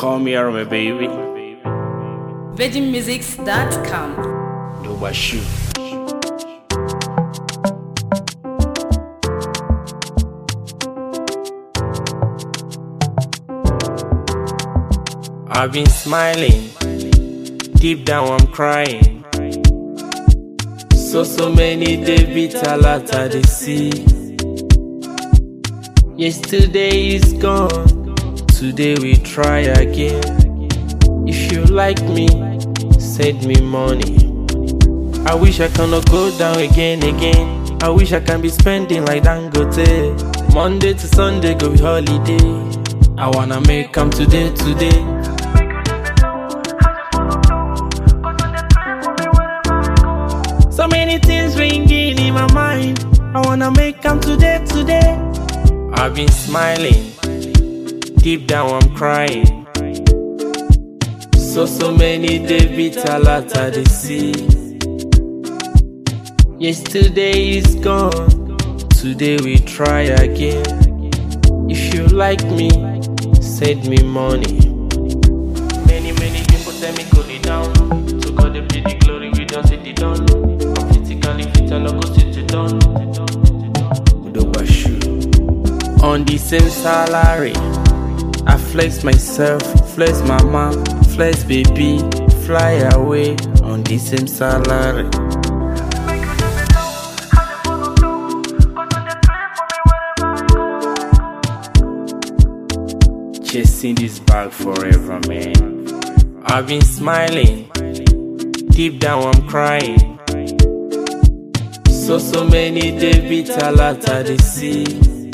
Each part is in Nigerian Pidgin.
Call me Arome, baby. VeggieMusics.com. Do Bashu. I've been smiling, deep down I'm crying. So many days bitter latter they see. Yesterday is gone, today we try again. If you like me, send me money. I wish I cannot go down again. I wish I can be spending like Dangote. Monday to Sunday go be holiday. I wanna make 'em today. So many things ringing in my mind. I wanna make 'em today. I've been smiling, deep down I'm crying. So many days bitter latter they see. Yesterday is gone, today we try again. If you like me, send me money. Many people tell me cool it down. To God they be the glory, we don't see the done. I'm physically fit and I go sit it down. On the same salary, I flex myself, flex mama, flex baby, fly away on the same salary. Chasing this bag forever, man. I've been smiling, deep down I'm crying. So many days bitter latter they see.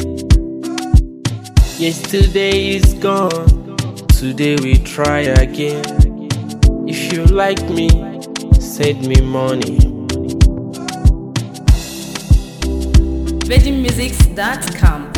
Yesterday is gone, today we try again. If you like me, send me money. VeggieMusics.com.